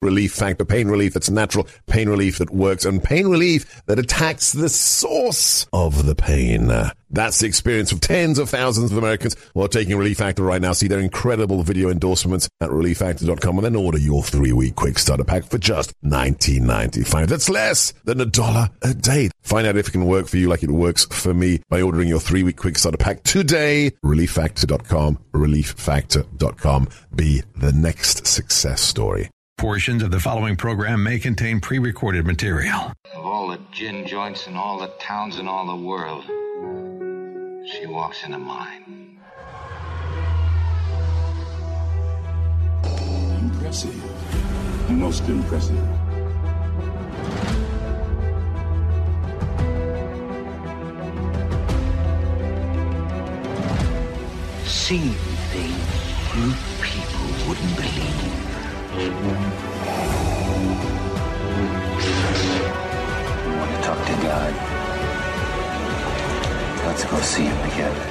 Relief Factor. Pain relief that's natural, pain relief that works, and pain relief that attacks the source of the pain. That's the experience of tens of thousands of Americans who are taking Relief Factor right now. See their incredible video endorsements at relieffactor.com and then order your 3-week quick starter pack for just $19.95. That's less than $1 a day. Find out if it can work for you like it works for me by ordering your 3-week quick starter pack today. relieffactor.com, relieffactor.com. Be the next success story. Portions of the following program may contain pre-recorded material. Of all the gin joints in all the towns in all the world, she walks into mine. Impressive. Most impressive. Seeing things you people wouldn't believe. You want to talk to God? Let's go see him together.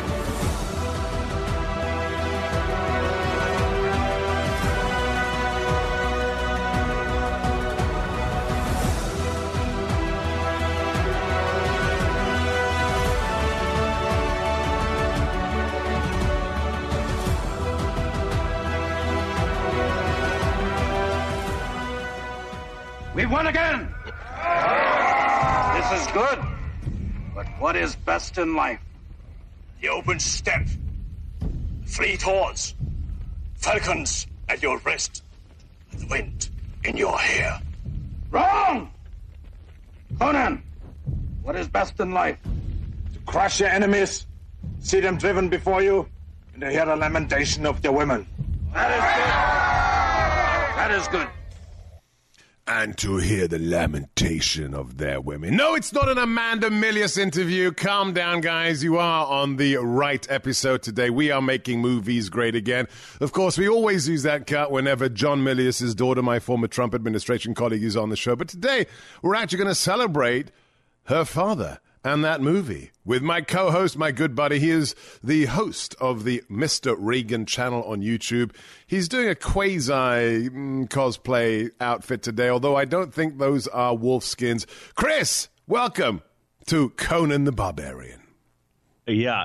We won again! This is good. But what is best in life? The open steppe, fleet horse, falcons at your wrist, and the wind in your hair. Wrong! Conan, what is best in life? To crush your enemies, see them driven before you, and to hear the lamentation of their women. That is good. That is good. And to hear the lamentation of their women. No, it's not an Amanda Milius interview. Calm down, guys. You are on the right episode today. We are making movies great again. Of course, we always use that cut whenever John Milius' daughter, my former Trump administration colleague, is on the show. But today, we're actually going to celebrate her father and that movie with my co-host, my good buddy. He is the host of the Mr. Reagan channel on YouTube. He's doing a quasi cosplay outfit today, although I don't think those are wolf skins. Chris, welcome to Conan the Barbarian. Yeah.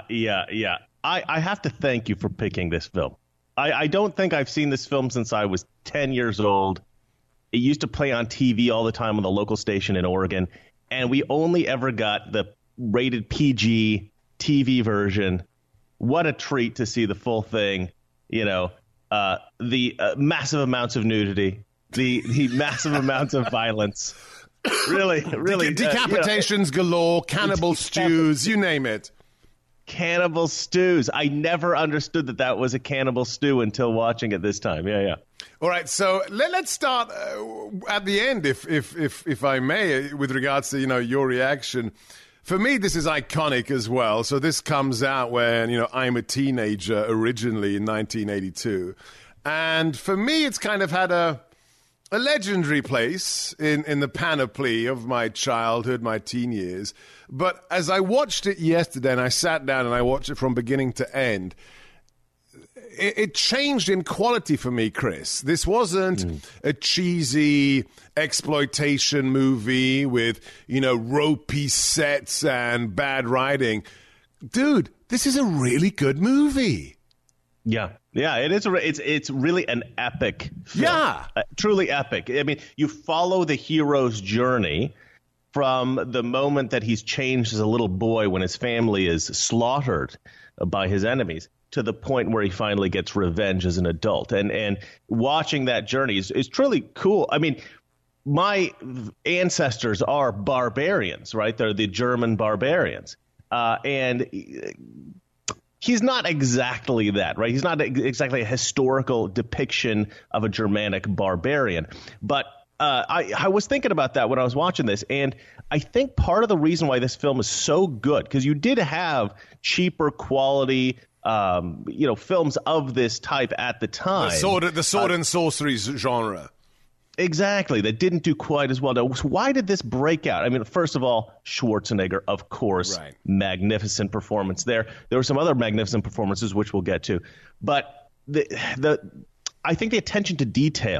I have to thank you for picking this film. I don't think I've seen this film since I was 10 years old. It used to play on TV all the time on the local station in Oregon. And we only ever got the rated PG TV version. What a treat to see the full thing. You know, the massive amounts of nudity, the massive amounts of violence. Really. Decapitations galore, cannibal stews, you name it. Cannibal stews. I never understood that was a cannibal stew until watching it this time. Yeah. All right, so let's start at the end, if I may, with regards to your reaction. For me, this is iconic as well. So this comes out when I'm a teenager originally in 1982, and for me, it's kind of had a legendary place in the panoply of my childhood, my teen years. But as I watched it yesterday, and I sat down and I watched it from beginning to end, it changed in quality for me, Chris. This wasn't a cheesy exploitation movie with, ropey sets and bad writing. Dude, this is a really good movie. Yeah, it is. It's really an epic film. Yeah. Truly epic. I mean, you follow the hero's journey from the moment that he's changed as a little boy when his family is slaughtered by his enemies to the point where he finally gets revenge as an adult. And watching that journey is truly cool. I mean, my ancestors are barbarians, right? They're the German barbarians. And he's not exactly that, right? He's not exactly a historical depiction of a Germanic barbarian. But I was thinking about that when I was watching this, and I think part of the reason why this film is so good, because you did have cheaper quality films of this type at the time. The sword and sorcery genre. Exactly. That didn't do quite as well. Now, why did this break out? I mean, first of all, Schwarzenegger, of course, right. Magnificent performance there. There were some other magnificent performances, which we'll get to. But I think the attention to detail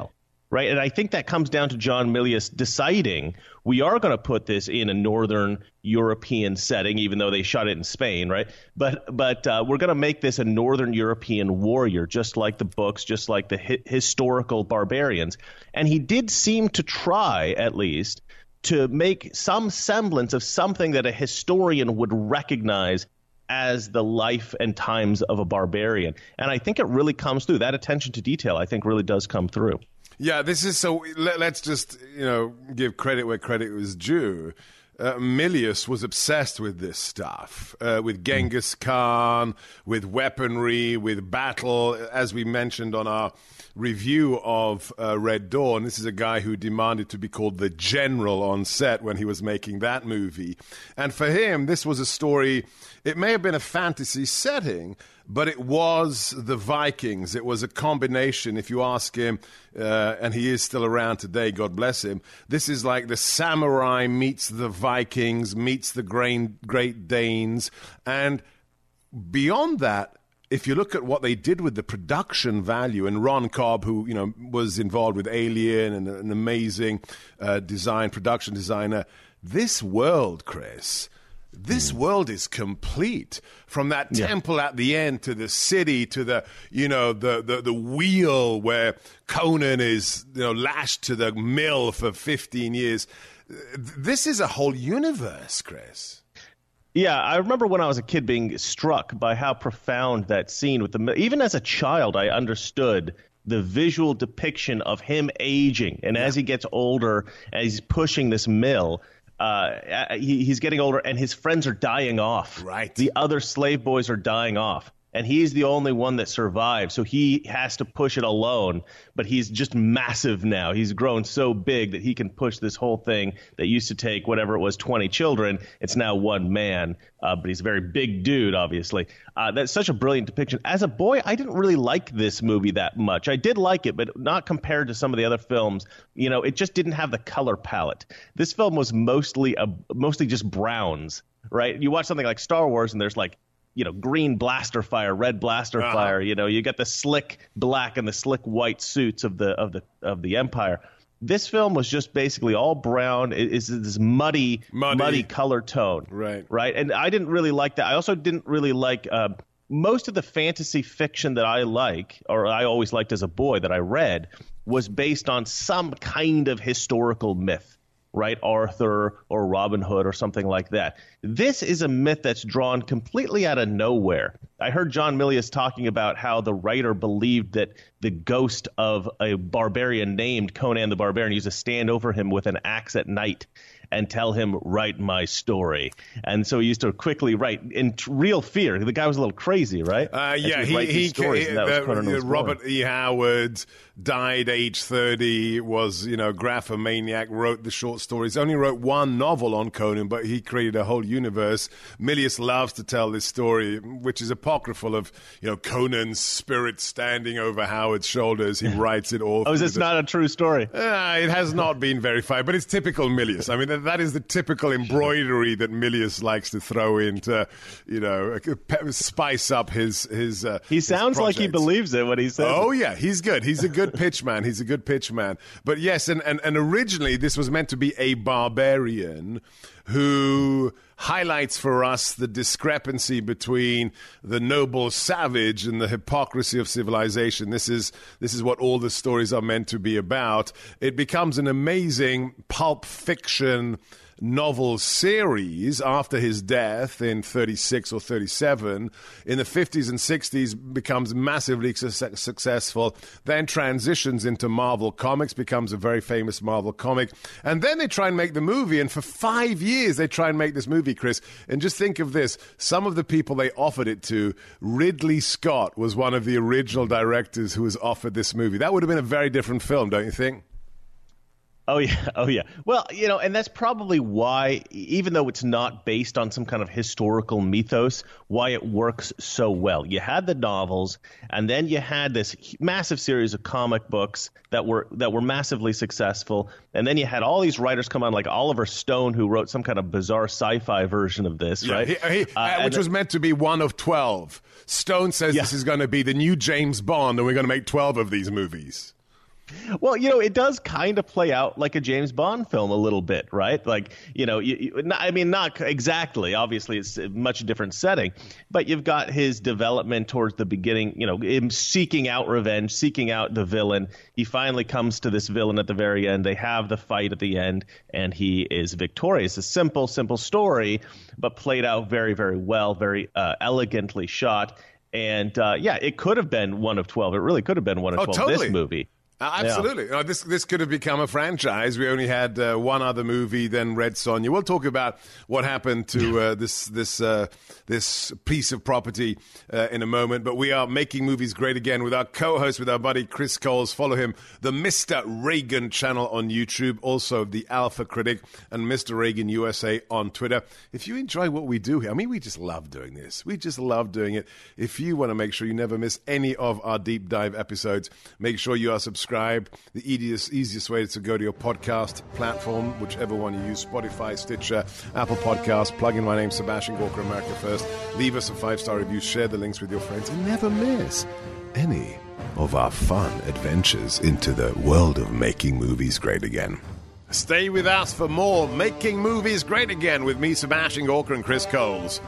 right? And I think that comes down to John Milius deciding we are going to put this in a northern European setting, even though they shot it in Spain, right? But we're going to make this a northern European warrior, just like the books, just like the historical barbarians. And he did seem to try, at least, to make some semblance of something that a historian would recognize as the life and times of a barbarian. And I think it really comes through. That attention to detail, I think, really does come through. Yeah, this is so. Let's just give credit where credit was due. Milius was obsessed with this stuff, with Genghis Khan, with weaponry, with battle. As we mentioned on our review of Red Dawn, this is a guy who demanded to be called the general on set when he was making that movie. And for him, this was a story. It may have been a fantasy setting, but it was the Vikings. It was a combination. If you ask him, and he is still around today, God bless him, this is like the samurai meets the Vikings, meets the Great Danes. And beyond that, if you look at what they did with the production value, and Ron Cobb, who was involved with Alien and an amazing production designer, this world, Chris, this world is complete. From that temple at the end to the city to the the wheel where Conan is lashed to the mill for 15 years. This is a whole universe, Chris. Yeah, I remember when I was a kid being struck by how profound that scene with the. Even as a child, I understood the visual depiction of him aging, and as he gets older, as he's pushing this mill. He's getting older, and his friends are dying off. Right. The other slave boys are dying off, and he's the only one that survives. So he has to push it alone, but he's just massive now. He's grown so big that he can push this whole thing that used to take whatever it was, 20 children. It's now one man, but he's a very big dude, obviously. That's such a brilliant depiction. As a boy, I didn't really like this movie that much. I did like it, but not compared to some of the other films. It just didn't have the color palette. This film was mostly just browns, right? You watch something like Star Wars, and there's green blaster fire, red blaster fire. You got the slick black and the slick white suits of the Empire. This film was just basically all brown. It's this muddy color tone. Right. And I didn't really like that. I also didn't really like most of the fantasy fiction that I like, or I always liked as a boy that I read, was based on some kind of historical myth. Right, Arthur or Robin Hood or something like that. This is a myth that's drawn completely out of nowhere. I heard John Milius talking about how the writer believed that the ghost of a barbarian named Conan the Barbarian used to stand over him with an axe at night and tell him, write my story. And so he used to quickly write in real fear. The guy was a little crazy, right? Robert E. Howard died age 30, was, graphomaniac, wrote the short stories, only wrote one novel on Conan, but he created a whole universe. Milius loves to tell this story, which is apocryphal, of, Conan's spirit standing over Howard's shoulders. He writes it all. Oh, is this not a true story? It has not been verified, but it's typical Milius. I mean, that is the typical embroidery that Milius likes to throw in to, spice up his he sounds like he believes it when he says Oh, yeah, he's good. He's a good pitch man. He's a good pitch man. But yes, and originally this was meant to be a barbarian who highlights for us the discrepancy between the noble savage and the hypocrisy of civilization. This is what all the stories are meant to be about. It becomes an amazing pulp fiction novel series after his death in 36 or 37. In the 50s and 60s becomes massively successful, then transitions into Marvel Comics, becomes a very famous Marvel comic, and then they try and make the movie, and for 5 years they try and make this movie, Chris. And just think of this, some of the people they offered it to, Ridley Scott was one of the original directors who was offered this movie. That would have been a very different film, don't you think? Oh, yeah. Well, and that's probably why, even though it's not based on some kind of historical mythos, why it works so well. You had the novels, and then you had this massive series of comic books that were massively successful, and then you had all these writers come on, like Oliver Stone, who wrote some kind of bizarre sci-fi version of this, right? Which was meant to be one of 12. Stone says this is going to be the new James Bond, and we're going to make 12 of these movies. Well, it does kind of play out like a James Bond film a little bit, right? Like, not exactly. Obviously, it's a much different setting. But you've got his development towards the beginning, him seeking out revenge, seeking out the villain. He finally comes to this villain at the very end. They have the fight at the end, and he is victorious. A simple story, but played out very, very well, very elegantly shot. And, it could have been one of 12. It really could have been one of 12, totally. This movie. Absolutely. Yeah. This could have become a franchise. We only had one other movie, then Red Sonja. We'll talk about what happened to this piece of property in a moment. But we are making movies great again with our co-host, with our buddy Chris Coles. Follow him, the Mr. Reagan channel on YouTube, also the Alpha Critic, and Mr. Reagan USA on Twitter. If you enjoy what we do here, we just love doing this. We just love doing it. If you want to make sure you never miss any of our deep dive episodes, make sure you are subscribed. The easiest way is to go to your podcast platform, whichever one you use, Spotify, Stitcher, Apple Podcasts. Plug in my name, Sebastian Gorka, America First. Leave us a 5-star review, share the links with your friends, and never miss any of our fun adventures into the world of making movies great again. Stay with us for more Making Movies Great Again with me, Sebastian Gorka, and Chris Coles.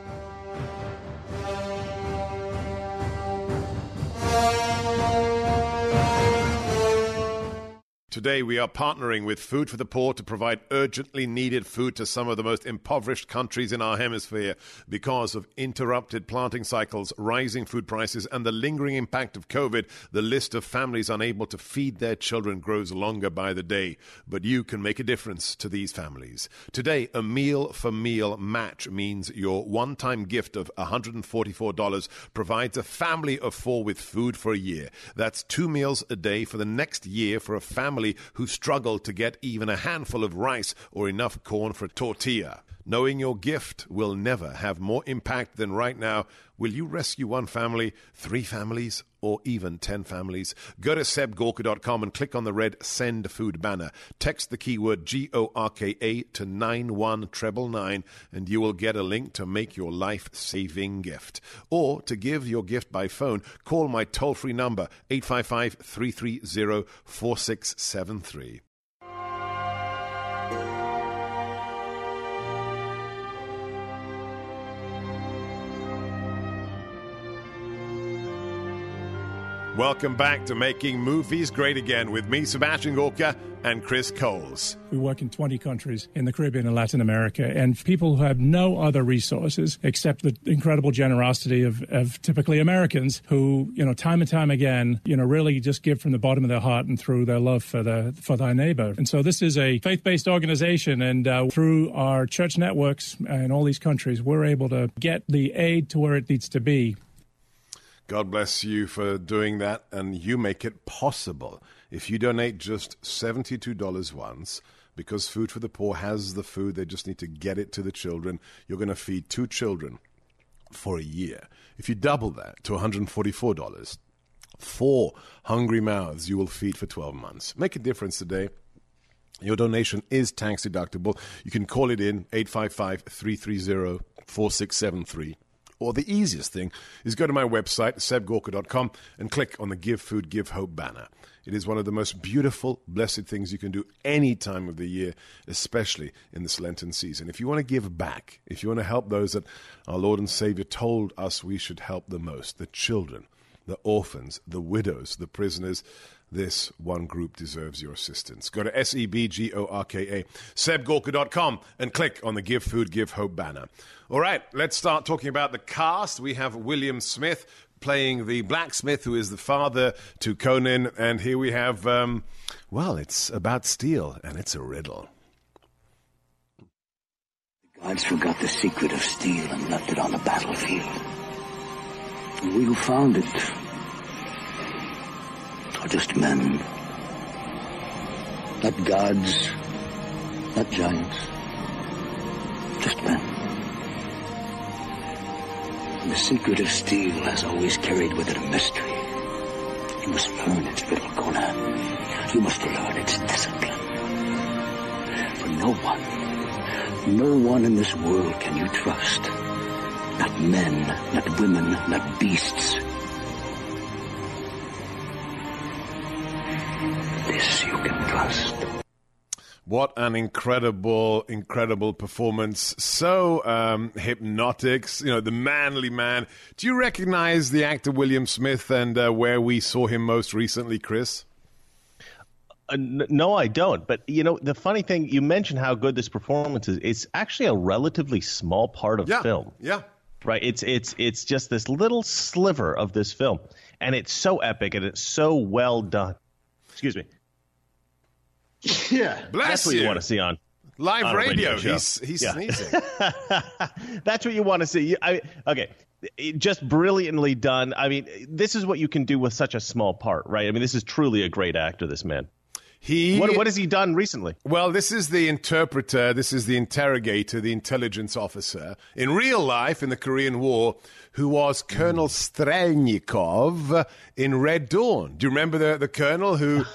Today, we are partnering with Food for the Poor to provide urgently needed food to some of the most impoverished countries in our hemisphere. Because of interrupted planting cycles, rising food prices, and the lingering impact of COVID, the list of families unable to feed their children grows longer by the day. But you can make a difference to these families. Today, a meal for meal match means your one-time gift of $144 provides a family of 4 with food for a year. That's 2 meals a day for the next year for a family who struggle to get even a handful of rice or enough corn for a tortilla. Knowing your gift will never have more impact than right now, will you rescue 1 family, 3 families, or even 10 families? Go to sebgorka.com and click on the red Send Food banner. Text the keyword GORKA to 91999 and you will get a link to make your life-saving gift. Or to give your gift by phone, call my toll-free number, 855-330-4673. Welcome back to Making Movies Great Again with me, Sebastian Gorka, and Chris Coles. We work in 20 countries in the Caribbean and Latin America, and people who have no other resources except the incredible generosity of typically Americans who, time and time again, really just give from the bottom of their heart and through their love for their neighbor. And so this is a faith-based organization, and through our church networks in all these countries, we're able to get the aid to where it needs to be. God bless you for doing that, and you make it possible. If you donate just $72 once, because Food for the Poor has the food, they just need to get it to the children, you're going to feed 2 children for a year. If you double that to $144, 4 hungry mouths you will feed for 12 months. Make a difference today. Your donation is tax deductible. You can call it in, 855-330-4673. Or the easiest thing is go to my website, sebgorka.com, and click on the Give Food, Give Hope banner. It is one of the most beautiful, blessed things you can do any time of the year, especially in this Lenten season. If you want to give back, if you want to help those that our Lord and Savior told us we should help the most, the children, the orphans, the widows, the prisoners, this one group deserves your assistance. Go to SEBGORKA, sebgorka.com, and click on the Give Food, Give Hope banner. All right, let's start talking about the cast. We have William Smith playing the blacksmith who is the father to Conan. And here we have, it's about steel, and it's a riddle. The gods forgot the secret of steel and left it on the battlefield. And we who found it are just men. Not gods, not giants, just men. And the secret of steel has always carried with it a mystery. You must learn its riddle, Conan. You must learn its discipline. For no one in this world can you trust. Not men, not women, not beasts. What an incredible, incredible performance. So hypnotic, the manly man. Do you recognize the actor William Smith and where we saw him most recently, Chris? No, I don't. But, the funny thing, you mentioned how good this performance is. It's actually a relatively small part of film. Yeah. Right. It's just this little sliver of this film. And it's so epic and it's so well done. Excuse me. Yeah. That's what you want to see on live radio. He's sneezing. That's what you want to see. Okay. Just brilliantly done. I mean, this is what you can do with such a small part, right? I mean, this is truly a great actor, this man. What has he done recently? Well, this is the interpreter, this is the interrogator, the intelligence officer in real life in the Korean War, who was Colonel Strelnikov in Red Dawn. Do you remember the colonel who...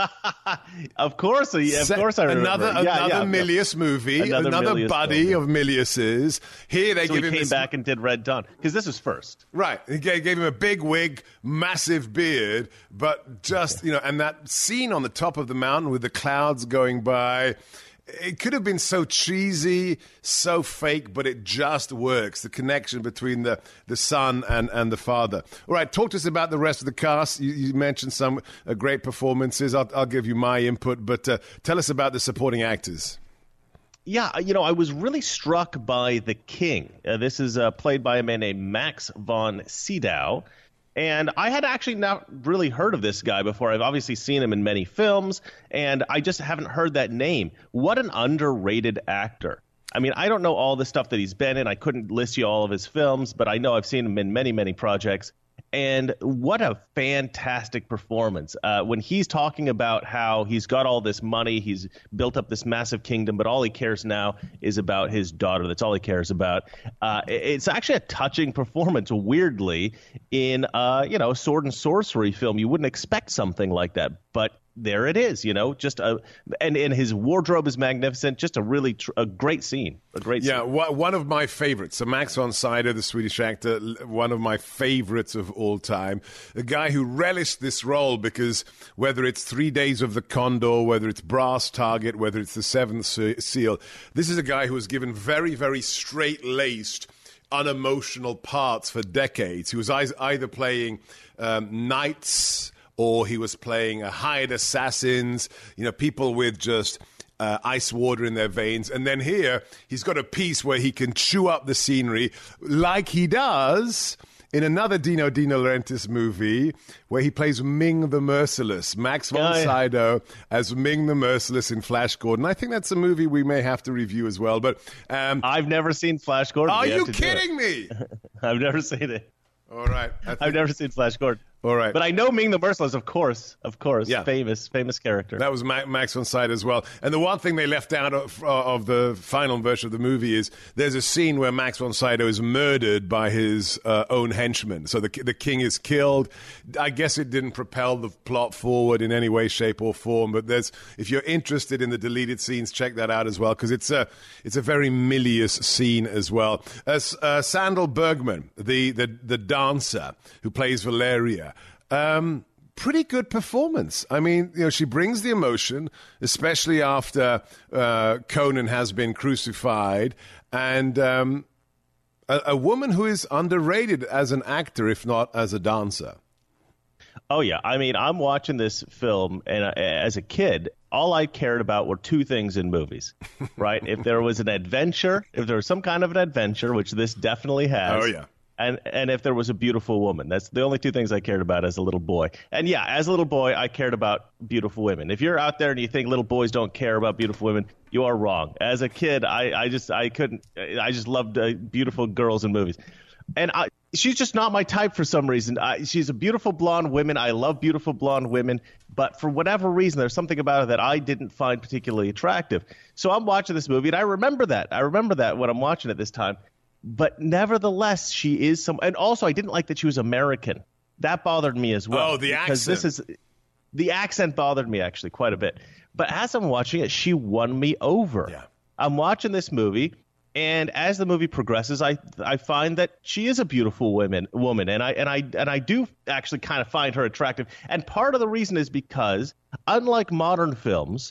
Of course I remember. Another Milius movie, another Milius buddy film. of Milius's. Here they give him came back and did Red Dawn because this was first. Right, he gave him a big wig, massive beard, but just and that scene on the top of the mountain with the clouds going by. It could have been so cheesy, so fake, but it just works. The connection between the son and the father. All right, talk to us about the rest of the cast. You mentioned some great performances. I'll give you my input, but tell us about the supporting actors. Yeah, I was really struck by the King. This is played by a man named Max von Sydow. And I had actually not really heard of this guy before. I've obviously seen him in many films, and I just haven't heard that name. What an underrated actor. I mean, I don't know all the stuff that he's been in. I couldn't list you all of his films, but I know I've seen him in many, many projects. And what a fantastic performance. When he's talking about how he's got all this money, he's built up this massive kingdom, but all he cares now is about his daughter. That's all he cares about. It's actually a touching performance, weirdly, in a sword and sorcery film. You wouldn't expect something like that, but there it is, and his wardrobe is magnificent. Just a really a great scene. A great scene. One of my favorites. So Max von Sydow, the Swedish actor, one of my favorites of all time. A guy who relished this role because whether it's 3 Days of the Condor, whether it's Brass Target, whether it's The Seventh Seal, this is a guy who was given very, very straight-laced, unemotional parts for decades. He was either playing knights, or he was playing hired assassins, people with just ice water in their veins. And then here, he's got a piece where he can chew up the scenery like he does in another Dino De Laurentiis movie where he plays Ming the Merciless. Max von Sydow as Ming the Merciless in Flash Gordon. I think that's a movie we may have to review as well. But I've never seen Flash Gordon. Are you kidding me? I've never seen it. All right. I've never seen Flash Gordon. All right. But I know Ming the Merciless, of course. Yeah. Famous character. That was Max von Sydow as well. And the one thing they left out of the final version of the movie is there's a scene where Max von Sydow is murdered by his own henchmen. So the king is killed. I guess it didn't propel the plot forward in any way, shape, or form. But if you're interested in the deleted scenes, check that out as well, because it's a very Milius scene as well. Sandal Bergman, the dancer who plays Valeria. Pretty good performance. I mean, she brings the emotion, especially after Conan has been crucified, and a woman who is underrated as an actor, if not as a dancer. Oh, yeah. I mean, I'm watching this film, and as a kid, all I cared about were two things in movies, right? If there was an adventure, if there was some kind of an adventure, which this definitely has. Oh, yeah. And if there was a beautiful woman. That's the only two things I cared about as a little boy. And yeah, as a little boy, I cared about beautiful women. If you're out there and you think little boys don't care about beautiful women, you are wrong. As a kid, I just loved beautiful girls in movies. And she's just not my type for some reason. She's a beautiful blonde woman. I love beautiful blonde women. But for whatever reason, there's something about her that I didn't find particularly attractive. So I'm watching this movie, and I remember that. When I'm watching it this time. But nevertheless, she is and also I didn't like that she was American. That bothered me as well. Oh, the accent. The accent bothered me actually quite a bit. But as I'm watching it, she won me over. Yeah. I'm watching this movie, and as the movie progresses, I find that she is a beautiful woman, and I do actually kind of find her attractive. And part of the reason is because, unlike modern films,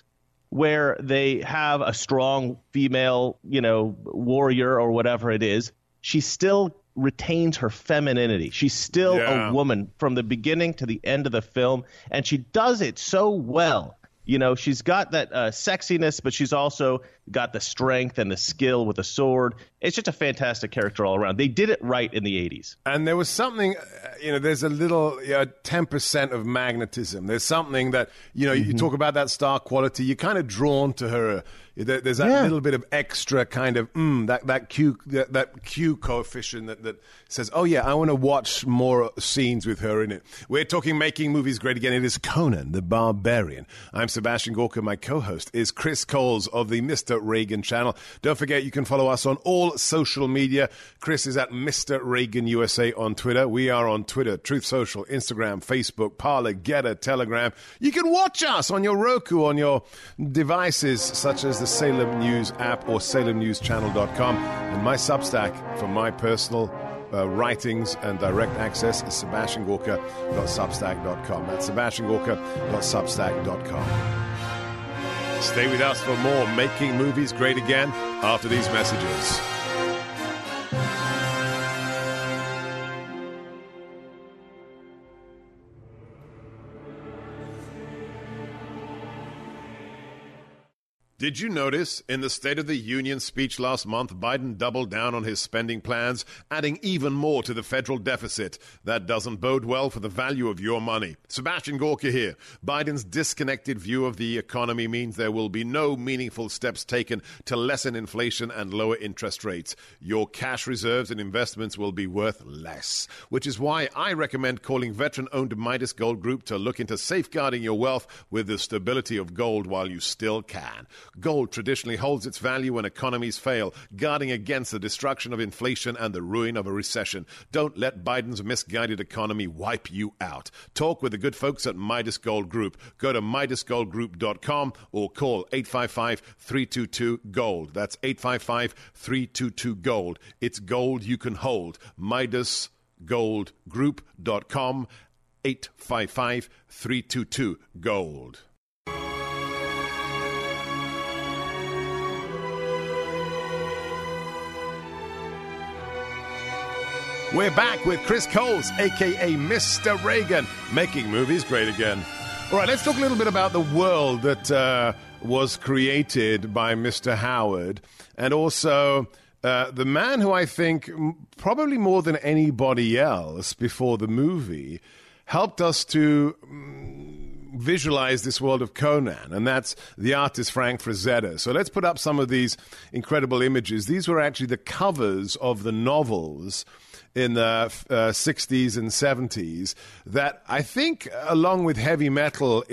where they have a strong female, warrior or whatever it is, she still retains her femininity. She's still a woman from the beginning to the end of the film, and she does it so well. She's got that sexiness, but she's also got the strength and the skill with a sword. It's just a fantastic character all around. They did it right in the 80s. And there was something, there's a little 10% of magnetism. There's something that, you talk about that star quality. You're kind of drawn to her. There's that little bit of extra kind of that Q coefficient that says, oh yeah, I want to watch more scenes with her in it. We're talking Making Movies Great Again. It is Conan the Barbarian. I'm Sebastian Gorka. My co-host is Chris Coles of the Mr. Reagan channel. Don't forget, you can follow us on all social media. Chris is at Mr. Reagan USA on Twitter. We are on Twitter, Truth Social, Instagram, Facebook, Parler, Getter, Telegram. You can watch us on your Roku, on your devices such as the Salem News app or salemnewschannel.com. And my Substack for my personal writings and direct access is sebastiangorka.substack.com. That's sebastiangorka.substack.com. Stay with us for more Making Movies Great Again after these messages. Did you notice in the State of the Union speech last month, Biden doubled down on his spending plans, adding even more to the federal deficit? That doesn't bode well for the value of your money. Sebastian Gorka here. Biden's disconnected view of the economy means there will be no meaningful steps taken to lessen inflation and lower interest rates. Your cash reserves and investments will be worth less, which is why I recommend calling veteran-owned Midas Gold Group to look into safeguarding your wealth with the stability of gold while you still can. Gold traditionally holds its value when economies fail, guarding against the destruction of inflation and the ruin of a recession. Don't let Biden's misguided economy wipe you out. Talk with the good folks at Midas Gold Group. Go to MidasGoldGroup.com or call 855-322-GOLD. That's 855-322-GOLD. It's gold you can hold. MidasGoldGroup.com, 855-322-GOLD. We're back with Chris Coles, a.k.a. Mr. Reagan, Making Movies Great Again. All right, let's talk a little bit about the world that was created by Mr. Howard, and also the man who I think probably more than anybody else before the movie helped us to visualize this world of Conan, and that's the artist Frank Frazetta. So let's put up some of these incredible images. These were actually the covers of the novels in the 60s and 70s that I think, along with heavy metal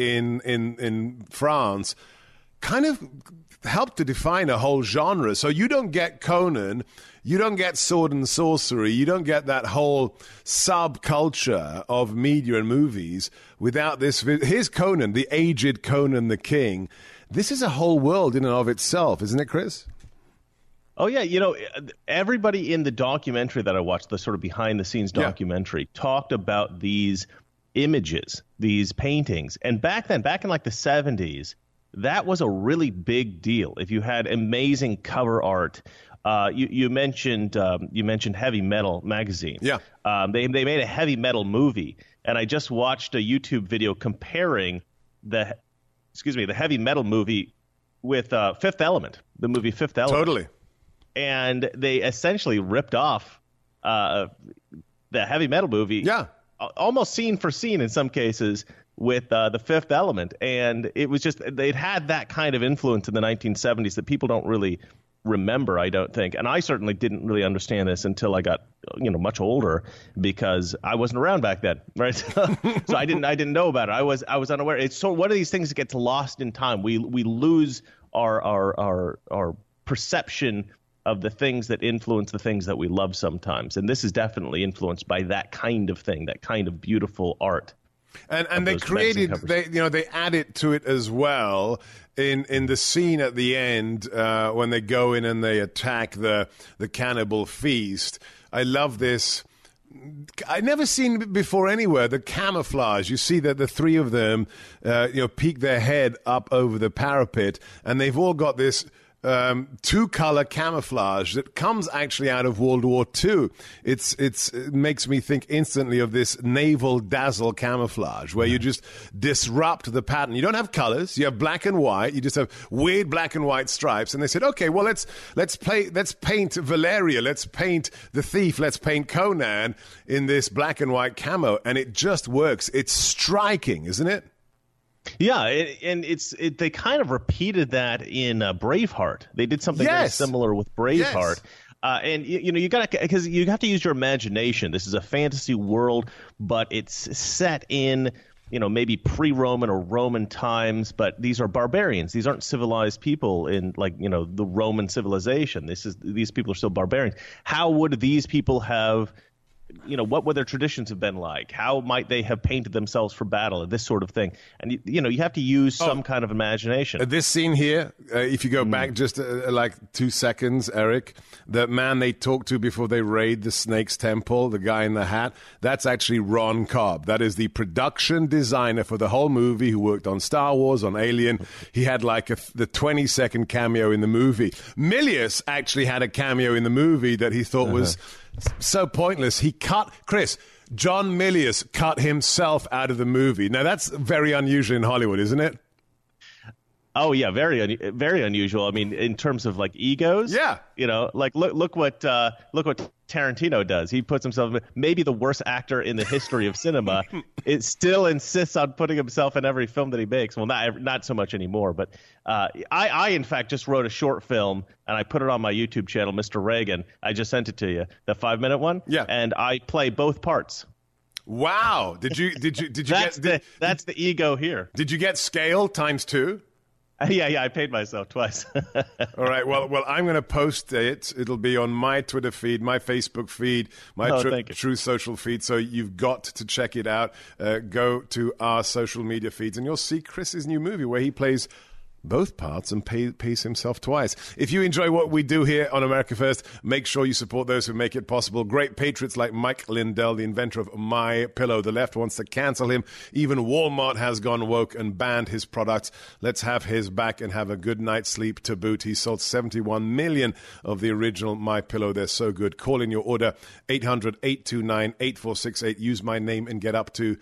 in France, kind of helped to define a whole genre. So you don't get Conan, you don't get sword and sorcery, you don't get that whole subculture of media and movies without this. Here's Conan, the aged Conan the King. This is a whole world in and of itself, isn't it, Chris? Oh, yeah. Everybody in the documentary that I watched, the sort of behind-the-scenes documentary, talked about these images, these paintings. And back then, back in like the 70s, that was a really big deal. If you had amazing cover art, you mentioned Heavy Metal magazine. Yeah, they made a heavy metal movie, and I just watched a YouTube video comparing the Heavy Metal movie with Fifth Element, the movie Fifth Element. Totally. And they essentially ripped off the Heavy Metal movie, almost scene for scene in some cases, with the Fifth Element. And it was just, they'd had that kind of influence in the 1970s that people don't really remember, I don't think. And I certainly didn't really understand this until I got, much older, because I wasn't around back then, right? So I didn't know about it. I was unaware. It's so one of these things that gets lost in time. We lose our perception of the things that influence the things that we love sometimes. And this is definitely influenced by that kind of thing, that kind of beautiful art. And they created, they added to it as well in the scene at the end when they go in and they attack the cannibal feast. I love this I never seen before anywhere the camouflage. You see that the three of them, peek their head up over the parapet, and they've all got this two-color camouflage that comes actually out of World War II. It makes me think instantly of this naval dazzle camouflage, where you just disrupt the pattern. You don't have colors. You have black and white. You just have weird black and white stripes. And they said, okay, well, let's paint Valeria. Let's paint the thief. Let's paint Conan in this black and white camo. And it just works. It's striking, isn't it? Yeah, they kind of repeated that in Braveheart. They did something very similar with Braveheart. Yes. And you got to, because you have to use your imagination. This is a fantasy world, but it's set in maybe pre-Roman or Roman times. But these are barbarians. These aren't civilized people in the Roman civilization. These people are still barbarians. How would these people have? What would their traditions have been like? How might they have painted themselves for battle? This sort of thing. And, you have to use some kind of imagination. This scene here, if you go back just like 2 seconds, Eric, the man they talk to before they raid the Snake's Temple, the guy in the hat, that's actually Ron Cobb. That is the production designer for the whole movie who worked on Star Wars, on Alien. He had like the 20-second cameo in the movie. Milius actually had a cameo in the movie that he thought was so pointless. John Milius cut himself out of the movie. Now, that's very unusual in Hollywood, isn't it? Oh, yeah, very unusual. I mean, in terms of like egos. Yeah. Look what Tarantino does. He puts himself, maybe the worst actor in the history of cinema. It still insists on putting himself in every film that he makes. Well, not so much anymore. But I in fact just wrote a short film and I put it on my YouTube channel, Mr. Reagan. I just sent it to you, the 5-minute one. Yeah. And I play both parts. Wow. Did you that's the ego here. Did you get scale ×2? Yeah, I paid myself twice. All right, well, I'm going to post it. It'll be on my Twitter feed, my Facebook feed, my True Social feed, so you've got to check it out. Go to our social media feeds, and you'll see Chris's new movie where he plays both parts and pays himself twice. If you enjoy what we do here on America First, make sure you support those who make it possible. Great patriots like Mike Lindell, the inventor of My Pillow. The left wants to cancel him. Even Walmart has gone woke and banned his products. Let's have his back and have a good night's sleep to boot. He sold 71 million of the original My Pillow. They're so good. Call in your order, 800-829-8468. Use my name and get up to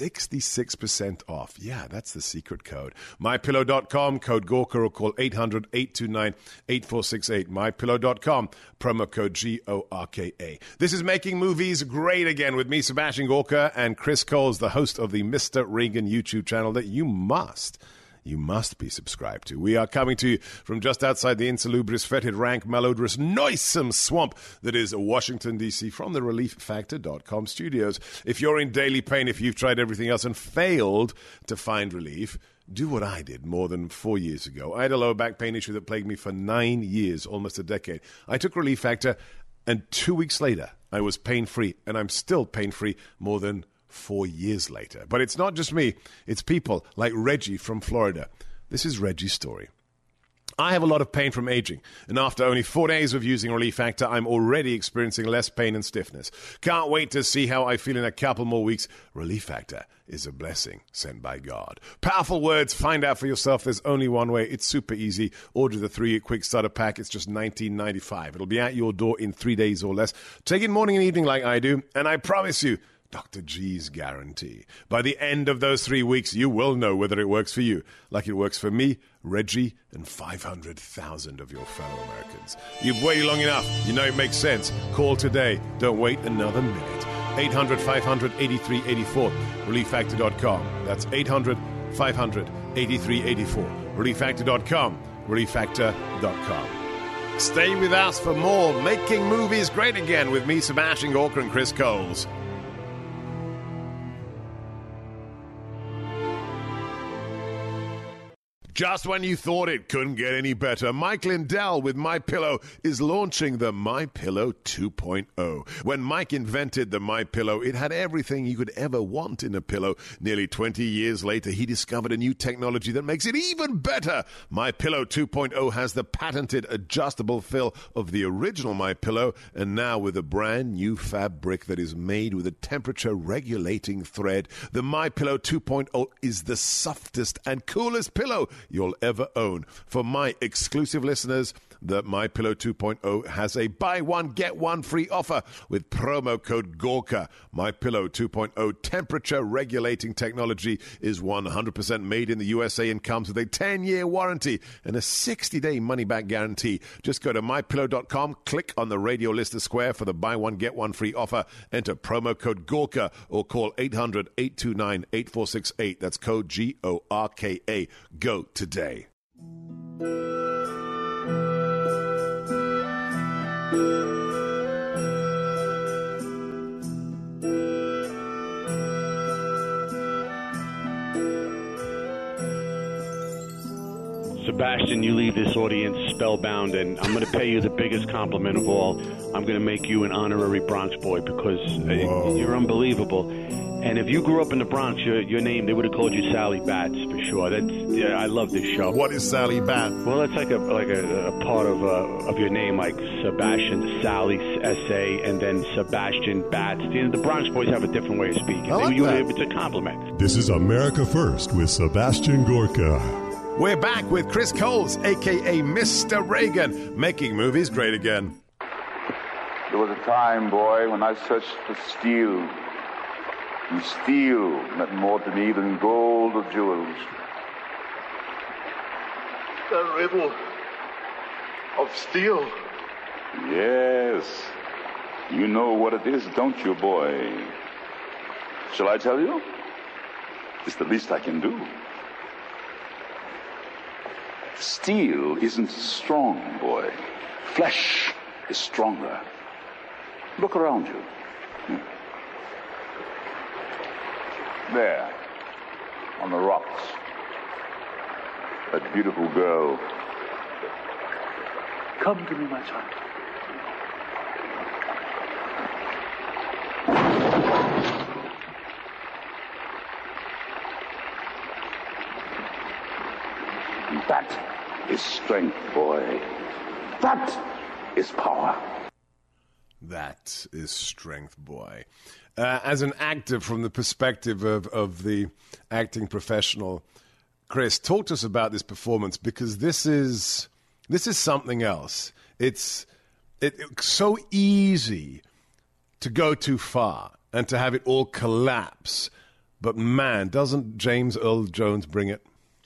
66% off. Yeah, that's the secret code. MyPillow.com. Code Gorka, or call 800-829-8468. MyPillow.com, promo code GORKA. This is Making Movies Great Again with me, Sebastian Gorka, and Chris Coles, the host of the Mr. Reagan YouTube channel that you must be subscribed to. We are coming to you from just outside the insalubrious, fetid, rank, malodorous, noisome swamp that is Washington, D.C., from the ReliefFactor.com studios. If you're in daily pain, if you've tried everything else and failed to find relief, do what I did more than 4 years ago. I had a lower back pain issue that plagued me for 9 years, almost a decade. I took Relief Factor, and 2 weeks later, I was pain-free, and I'm still pain-free more than 4 years later. But it's not just me. It's people like Reggie from Florida. This is Reggie's story. I have a lot of pain from aging, and after only 4 days of using Relief Factor, I'm already experiencing less pain and stiffness. Can't wait to see how I feel in a couple more weeks. Relief Factor is a blessing sent by God. Powerful words. Find out for yourself. There's only one way. It's super easy. Order the 3 quick starter pack. It's just $19.95. It'll be at your door in 3 days or less. Take it morning and evening like I do, and I promise you, Dr. G's guarantee. By the end of those 3 weeks, you will know whether it works for you, like it works for me, Reggie, and 500,000 of your fellow Americans. You've waited long enough. You know it makes sense. Call today. Don't wait another minute. 800-500-8384. ReliefFactor.com. That's 800-500-8384. ReliefFactor.com. ReliefFactor.com. Stay with us for more Making Movies Great Again with me, Sebastian Gorka, and Chris Coles. Just when you thought it couldn't get any better, Mike Lindell with MyPillow is launching the MyPillow 2.0. When Mike invented the MyPillow, it had everything you could ever want in a pillow. Nearly 20 years later, he discovered a new technology that makes it even better. MyPillow 2.0 has the patented adjustable fill of the original MyPillow, and now with a brand new fabric that is made with a temperature-regulating thread, the MyPillow 2.0 is the softest and coolest pillow you'll ever own. For my exclusive listeners, the MyPillow 2.0 has a buy one, get one free offer with promo code Gorka. MyPillow 2.0 temperature-regulating technology is 100% made in the USA and comes with a 10-year warranty and a 60-day money-back guarantee. Just go to MyPillow.com, click on the radio listener square for the buy one, get one free offer, enter promo code Gorka, or call 800-829-8468. That's code Gorka. Go today. Sebastian, you leave this audience spellbound, and I'm going to pay you the biggest compliment of all. I'm going to make you an honorary Bronx boy because you're unbelievable. And if you grew up in the Bronx, your name, they would have called you Sally Bats for sure. I love this show. What is Sally Bat? Well, it's like a part of your name, like Sebastian, Sally, S.A., and then Sebastian Bats. The Bronx boys have a different way of speaking. It's a compliment. This is America First with Sebastian Gorka. We're back with Chris Coles, a.k.a. Mr. Reagan, making movies great again. There was a time, boy, when I searched for steel. And steel meant more to me than gold or jewels. The riddle of steel. Yes. You know what it is, don't you, boy? Shall I tell you? It's the least I can do. Steel isn't strong, boy. Flesh is stronger. Look around you. There, on the rocks, that beautiful girl. Come to me, my child. That is strength, boy. That is power. That is strength, boy. As an actor, from the perspective of the acting professional, Chris, talk to us about this performance, because this is something else. It's so easy to go too far and to have it all collapse. But man, doesn't James Earl Jones bring it?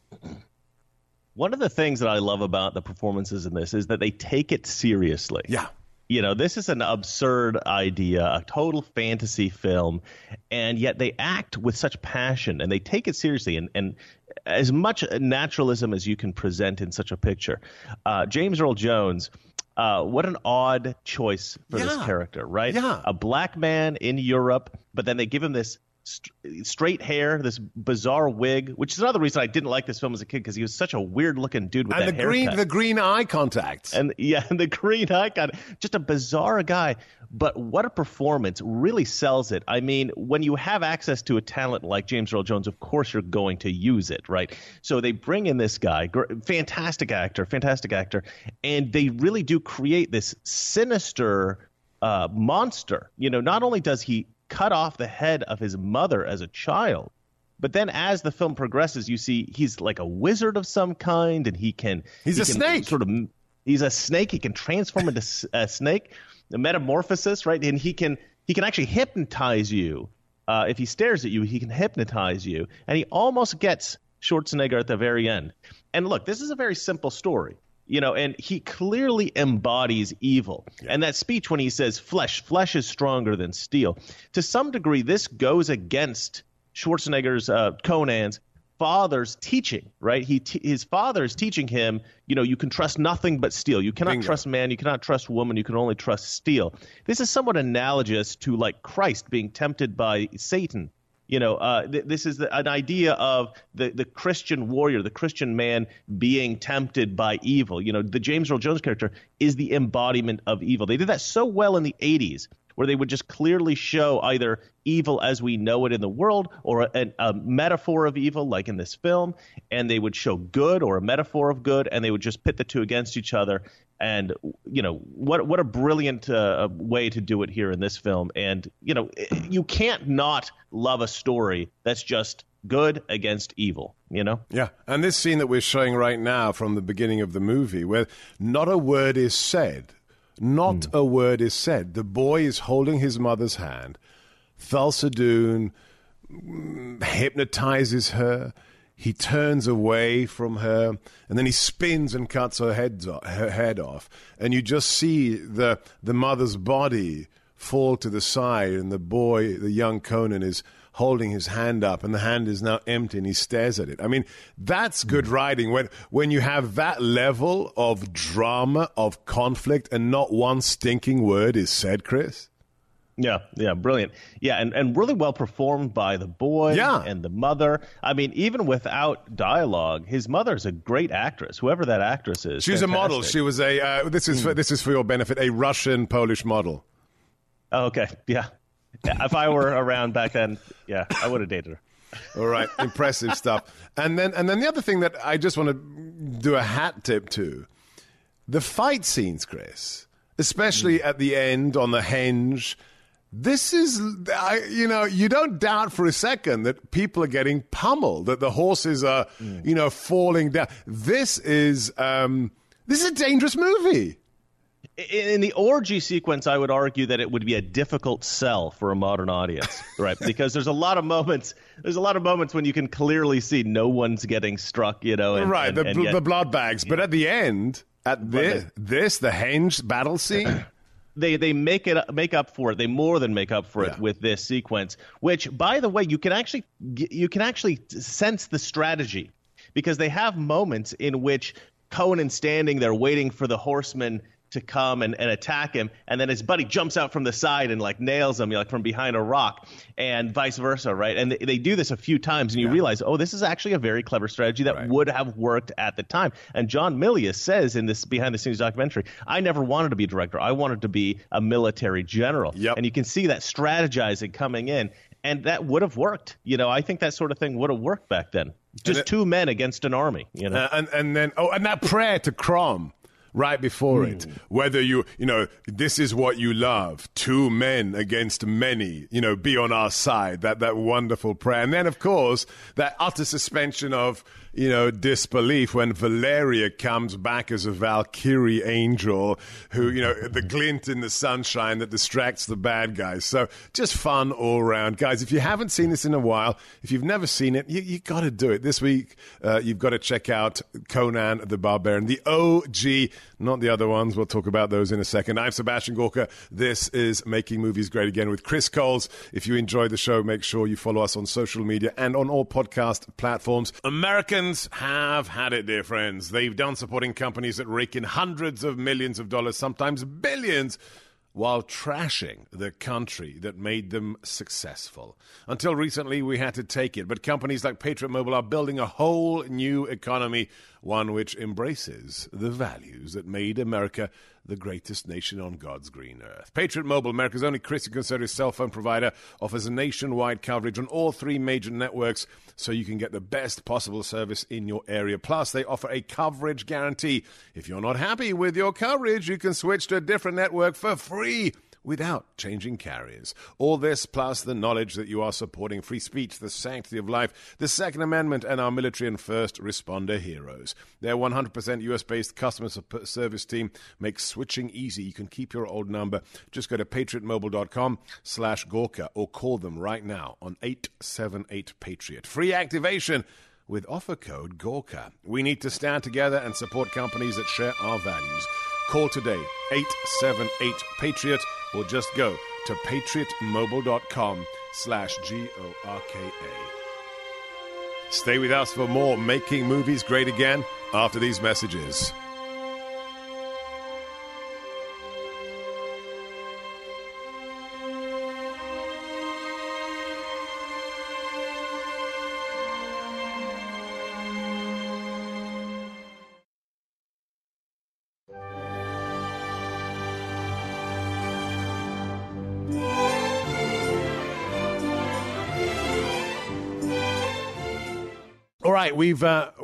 One of the things that I love about the performances in this is that they take it seriously. Yeah. This is an absurd idea, a total fantasy film, and yet they act with such passion, and they take it seriously, and as much naturalism as you can present in such a picture. James Earl Jones, what an odd choice for this character, right? Yeah. A black man in Europe, but then they give him this straight hair, this bizarre wig, which is another reason I didn't like this film as a kid, because he was such a weird-looking dude with that haircut. And the green eye contact. And the green eye contact. Just a bizarre guy. But what a performance. Really sells it. I mean, when you have access to a talent like James Earl Jones, of course you're going to use it, right? So they bring in this guy, fantastic actor, and they really do create this sinister monster. Not only does he cut off the head of his mother as a child, but then as the film progresses, you see he's like a wizard of some kind, and he's a snake. He's a snake. He can transform into a snake, a metamorphosis, right? And he can actually hypnotize you. If he stares at you, he can hypnotize you, and he almost gets Schwarzenegger at the very end. And look, this is a very simple story. And he clearly embodies evil. Yeah. And that speech when he says flesh is stronger than steel, to some degree, this goes against Schwarzenegger's, Conan's father's teaching, right? His father is teaching him, you can trust nothing but steel. You cannot trust man. You cannot trust woman. You can only trust steel. This is somewhat analogous to like Christ being tempted by Satan, This is an idea of the Christian warrior, the Christian man being tempted by evil. The James Earl Jones character is the embodiment of evil. They did that so well in the 80s, where they would just clearly show either evil as we know it in the world or a metaphor of evil, like in this film, and they would show good or a metaphor of good, and they would just pit the two against each other. And, what a brilliant way to do it here in this film. And, you can't not love a story that's just good against evil, Yeah, and this scene that we're showing right now from the beginning of the movie, where not a word is said, a word is said. The boy is holding his mother's hand. Thulsa Doon hypnotizes her. He turns away from her, and then he spins and cuts her head off. And you just see the mother's body fall to the side, and the boy, the young Conan, is holding his hand up, and the hand is now empty, and he stares at it. I mean, that's good writing. When you have that level of drama, of conflict, and not one stinking word is said, Chris. Yeah, brilliant. Yeah, and really well performed by the boy and the mother. I mean, even without dialogue, his mother's a great actress, whoever that actress is. She's fantastic. A model. She was this is for your benefit, a Russian-Polish model. Oh, okay, yeah. If I were around back then, I would have dated her. All right, impressive stuff. And then the other thing that I just want to do a hat tip to, the fight scenes, Chris, especially at the end on the henge. This is, you don't doubt for a second that people are getting pummeled, that the horses are, falling down. This is a dangerous movie. In the orgy sequence, I would argue that it would be a difficult sell for a modern audience, right? Because there's a lot of moments when you can clearly see no one's getting struck, right, the blood bags. But at the end, the henge battle scene. They make up for it. They more than make up for it with this sequence, which, by the way, you can actually sense the strategy, because they have moments in which Conan's standing there waiting for the horsemen to come and attack him, and then his buddy jumps out from the side and nails him from behind a rock, and vice versa, right? And they do this a few times, and you realize, this is actually a very clever strategy that would have worked at the time. And John Milius says in this behind-the-scenes documentary, I never wanted to be a director. I wanted to be a military general. Yep. And you can see that strategizing coming in, and that would have worked. I think that sort of thing would have worked back then. Just two men against an army, and then that prayer to Crom right before it, whether this is what you love, two men against many, be on our side, that wonderful prayer. And then, of course, that utter suspension of, disbelief when Valeria comes back as a Valkyrie angel who, the glint in the sunshine that distracts the bad guys. So just fun all around. Guys, if you haven't seen this in a while, if you've never seen it, you got to do it. This week, you've got to check out Conan the Barbarian, the OG, not the other ones. We'll talk about those in a second. I'm Sebastian Gorka. This is Making Movies Great Again with Chris Coles. If you enjoyed the show, make sure you follow us on social media and on all podcast platforms. Americans have had it, dear friends. They've done supporting companies that rake in hundreds of millions of dollars, sometimes billions, while trashing the country that made them successful. Until recently, we had to take it, but companies like Patriot Mobile are building a whole new economy, one which embraces the values that made America the greatest nation on God's green earth. Patriot Mobile, America's only Christian conservative cell phone provider, offers nationwide coverage on all three major networks so you can get the best possible service in your area. Plus, they offer a coverage guarantee. If you're not happy with your coverage, you can switch to a different network for free without changing carriers. All this plus the knowledge that you are supporting free speech, the sanctity of life, the Second Amendment, and our military and first responder heroes. Their 100% US-based customer service team makes switching easy. You can keep your old number. Just go to patriotmobile.com/Gorka or call them right now on 878-PATRIOT. Free activation with offer code Gorka. We need to stand together and support companies that share our values. Call today, 878-PATRIOT, or just go to patriotmobile.com/GORKA. Stay with us for more Making Movies Great Again after these messages. All right, we've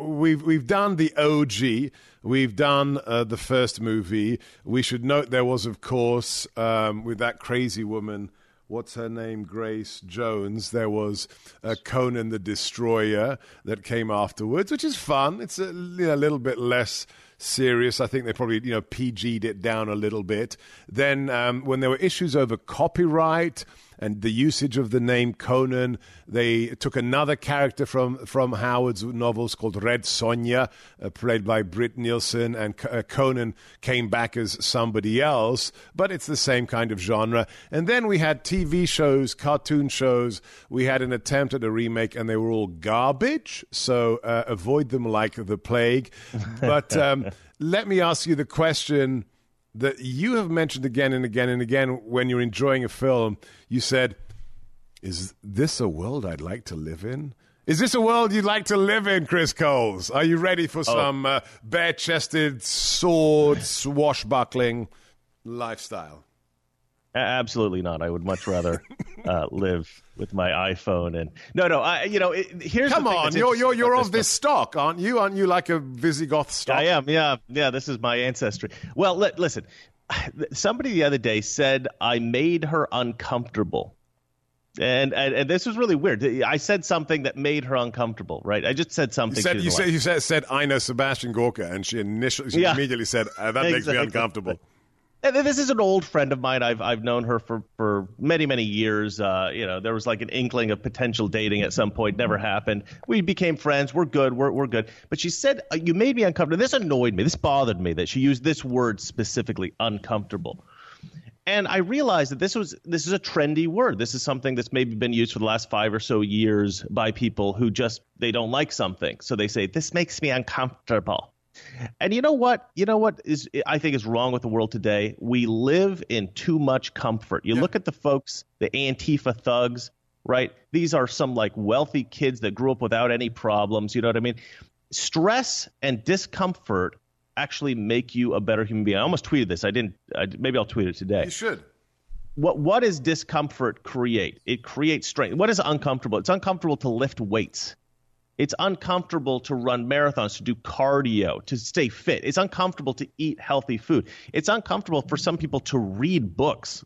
done the OG. We've done the first movie. We should note there was, of course, with that crazy woman, what's her name, Grace Jones, there was Conan the Destroyer that came afterwards, which is fun. It's a little bit less serious. I think they probably, PG'd it down a little bit. Then when there were issues over copyright and the usage of the name Conan, they took another character from Howard's novels called Red Sonja, played by Britt Nielsen, and Conan came back as somebody else, but it's the same kind of genre. And then we had TV shows, cartoon shows. We had an attempt at a remake, and they were all garbage, so avoid them like the plague. But let me ask you the question that you have mentioned again and again and again when you're enjoying a film. You said, is this a world I'd like to live in? Is this a world you'd like to live in, Chris Coles? Are you ready for some bare-chested, sword, swashbuckling lifestyle? Absolutely not. I would much rather live with my iPhone and here's come the thing on. You're of this stock, aren't you? Aren't you like a Visigoth stock? I am. Yeah. This is my ancestry. Well, listen. Somebody the other day said I made her uncomfortable, and this was really weird. I said something that made her uncomfortable, right? I just said something. You said I know Sebastian Gorka, and she immediately said that makes me uncomfortable. And this is an old friend of mine. I've known her for many, many years. There was like an inkling of potential dating at some point. Never happened. We became friends. We're good. We're good. But she said, you made me uncomfortable. This annoyed me. This bothered me that she used this word specifically, uncomfortable. And I realized that this is a trendy word. This is something that's maybe been used for the last 5 or so years by people who they don't like something. So they say, this makes me uncomfortable. And you know what I think is wrong with the world today? We live in too much comfort. You look at the folks, the Antifa thugs, right? These are some like wealthy kids that grew up without any problems. You know what I mean? Stress and discomfort actually make you a better human being. I almost tweeted this. Maybe I'll tweet it today. You should. What does discomfort create? It creates strength. What is uncomfortable? It's uncomfortable to lift weights. It's uncomfortable to run marathons, to do cardio, to stay fit. It's uncomfortable to eat healthy food. It's uncomfortable for some people to read books,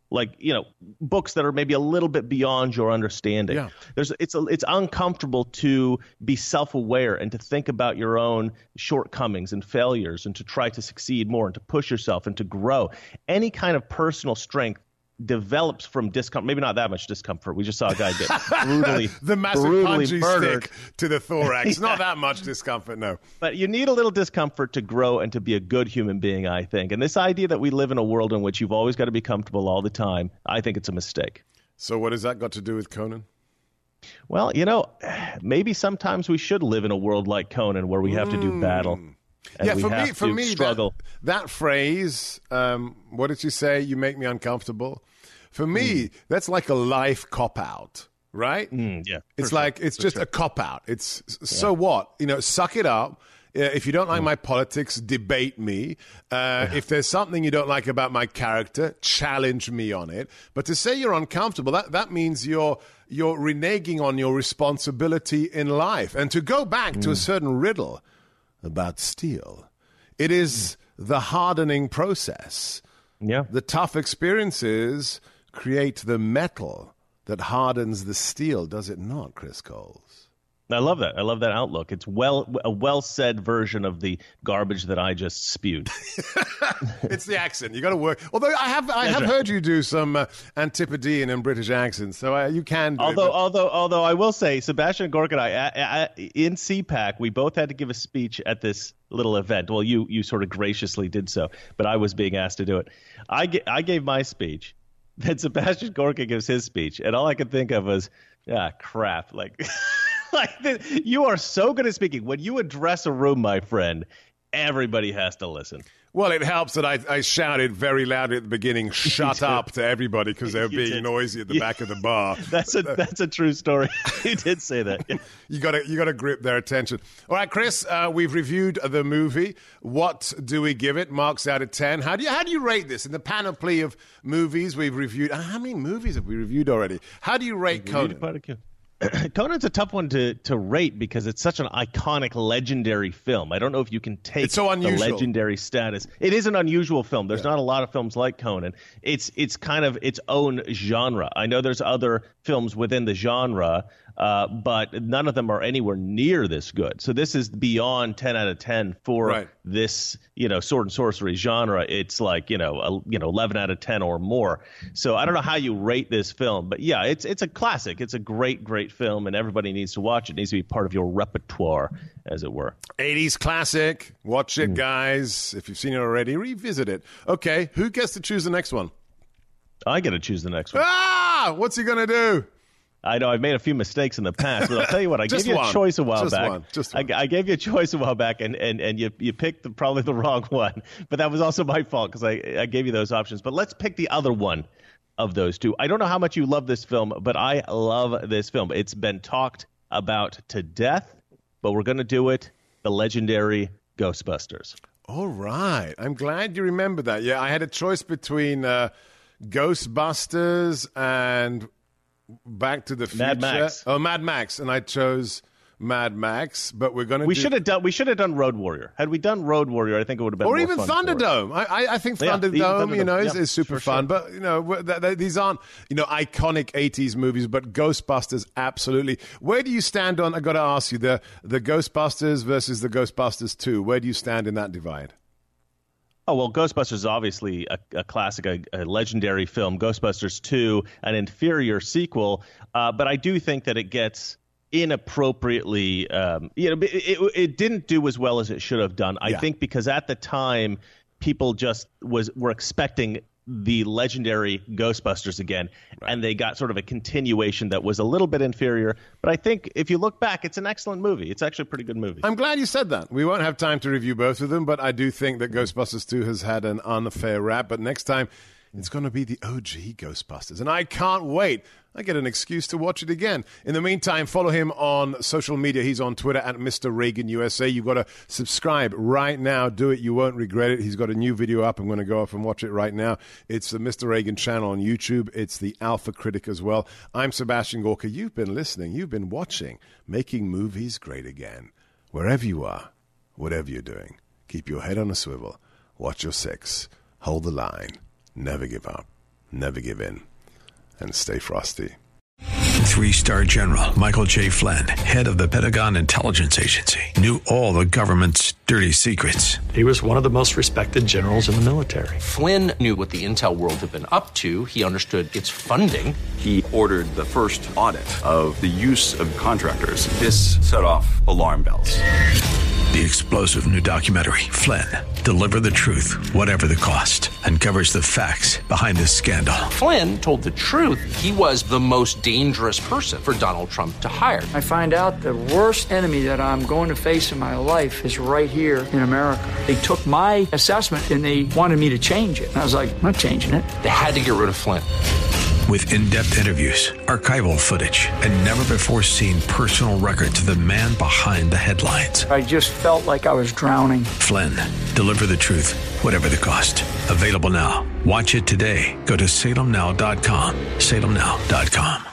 books that are maybe a little bit beyond your understanding. Yeah. It's uncomfortable to be self-aware and to think about your own shortcomings and failures and to try to succeed more and to push yourself and to grow. Any kind of personal strength develops from discomfort. Maybe not that much discomfort. We just saw a guy get brutally the massive punchy murdered. stick to the thorax. Not that much discomfort, no. But you need a little discomfort to grow and to be a good human being, I think. And this idea that we live in a world in which you've always got to be comfortable all the time, I think it's a mistake. So what has that got to do with Conan? Well, maybe sometimes we should live in a world like Conan where we have to do battle. And for me, struggle. That phrase, what did you say? You make me uncomfortable. For me, that's like a life cop-out, right? Yeah. It's just a cop-out. It's so what? Suck it up. If you don't like my politics, debate me. If there's something you don't like about my character, challenge me on it. But to say you're uncomfortable, that means you're reneging on your responsibility in life. And to go back to a certain riddle about steel, it is the hardening process. Yeah. The tough experiences create the metal that hardens the steel, does it not, Chris Coles? I love that. I love that outlook. It's a well-said version of the garbage that I just spewed. It's the accent. You got to work. Although I have heard you do some Antipodean and British accents, so you can do Although I will say, Sebastian Gorka and I, in CPAC, we both had to give a speech at this little event. Well, you sort of graciously did so, but I was being asked to do it. I gave my speech. Then Sebastian Gorka gives his speech, and all I could think of was, crap. You are so good at speaking. When you address a room, my friend, everybody has to listen. Well, it helps that I shouted very loudly at the beginning, shut up to everybody because they were being noisy at the back of the bar. That's a true story. You did say that. Yeah. You got to grip their attention. All right, Chris, we've reviewed the movie. What do we give it? Marks out of 10. How do you rate this? In the panoply of movies we've reviewed, how many movies have we reviewed already? How do you rate Conan? Conan's a tough one to rate because it's such an iconic, legendary film. I don't know if you can take it's so unusual. The legendary status. It is an unusual film. There's not a lot of films like Conan. It's kind of its own genre. I know there's other films within the genre, but none of them are anywhere near this good. So this is beyond 10 out of 10 for this, sword and sorcery genre. It's like, 11 out of 10 or more. So I don't know how you rate this film, but yeah, it's a classic. It's a great, great film, and everybody needs to watch it. It needs to be part of your repertoire, as it were. 80s classic. Watch it, guys. If you've seen it already, revisit it. Okay, who gets to choose the next one? I get to choose the next one. What's he going to do? I know I've made a few mistakes in the past, but I'll tell you what, I gave you a choice a while back. I gave you a choice a while back, and you picked probably the wrong one. But that was also my fault because I gave you those options. But let's pick the other one of those two. I don't know how much you love this film, but I love this film. It's been talked about to death, but we're going to do it. The legendary Ghostbusters. All right. I'm glad you remember that. Yeah, I had a choice between Ghostbusters and Back to the Future. Mad Max. Oh, Mad Max, and I chose Mad Max. But we're going to. We should have done Road Warrior. Had we done Road Warrior, I think it would have been. Or more even fun Thunderdome. I think Thunderdome, is super fun. But these aren't iconic 80s movies. But Ghostbusters, absolutely. Where do you stand on? I got to ask you the Ghostbusters versus the Ghostbusters 2. Where do you stand in that divide? Oh, well, Ghostbusters is obviously a classic, a legendary film. Ghostbusters 2, an inferior sequel. But I do think that it gets inappropriately, it didn't do as well as it should have done. I think because at the time, people just were expecting the legendary Ghostbusters again, and they got sort of a continuation that was a little bit inferior. But I think if you look back, it's an excellent movie. It's actually a pretty good movie. I'm glad you said that. We won't have time to review both of them, but I do think that Ghostbusters 2 has had an unfair rap. But next time, it's going to be the OG Ghostbusters, and I can't wait. I get an excuse to watch it again. In the meantime, follow him on social media. He's on Twitter at Mr. Reagan USA. You've got to subscribe right now. Do it. You won't regret it. He's got a new video up. I'm going to go off and watch it right now. It's the Mr. Reagan channel on YouTube. It's the Alpha Critic as well. I'm Sebastian Gorka. You've been listening. You've been watching Making Movies Great Again. Wherever you are, whatever you're doing, keep your head on a swivel. Watch your six. Hold the line. Never give up. Never give in. And stay frosty. 3-star General Michael J. Flynn, head of the Pentagon Intelligence Agency, knew all the government's dirty secrets. He was one of the most respected generals in the military. Flynn knew what the intel world had been up to. He understood its funding. He ordered the first audit of the use of contractors. This set off alarm bells. The explosive new documentary, Flynn, Deliver the Truth, Whatever the Cost, uncovers the facts behind this scandal. Flynn told the truth. He was the most dangerous person for Donald Trump to hire. I find out the worst enemy that I'm going to face in my life is right here in America. They took my assessment and they wanted me to change it. And I was like, I'm not changing it. They had to get rid of Flynn. With in-depth interviews, archival footage, and never-before-seen personal records of the man behind the headlines. I just felt like I was drowning. Flynn, Deliver the Truth, Whatever the Cost. Available now. Watch it today. Go to salemnow.com. salemnow.com.